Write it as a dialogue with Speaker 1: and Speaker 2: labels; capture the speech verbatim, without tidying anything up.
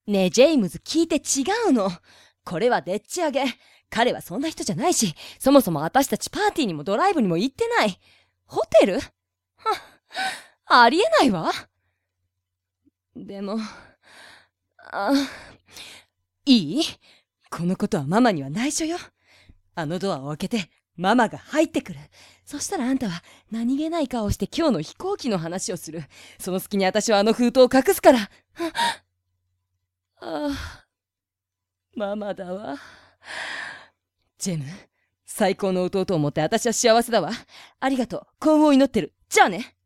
Speaker 1: ねえ、ジェームズ、聞いて違うの。これはでっち上げ。彼はそんな人じゃないし、そもそも私たちパーティーにもドライブにも行ってない。ホテル？は、ありえないわ。でも、あ、いい？このことはママには内緒よ。あのドアを開けて、ママが入ってくる。そしたらあんたは何気ない顔をして今日の飛行機の話をする。その隙に私はあの封筒を隠すから。ああ、ママだわ。ジェム、最高の弟を持って私は幸せだわ。ありがとう。幸運を祈ってる。じゃあね。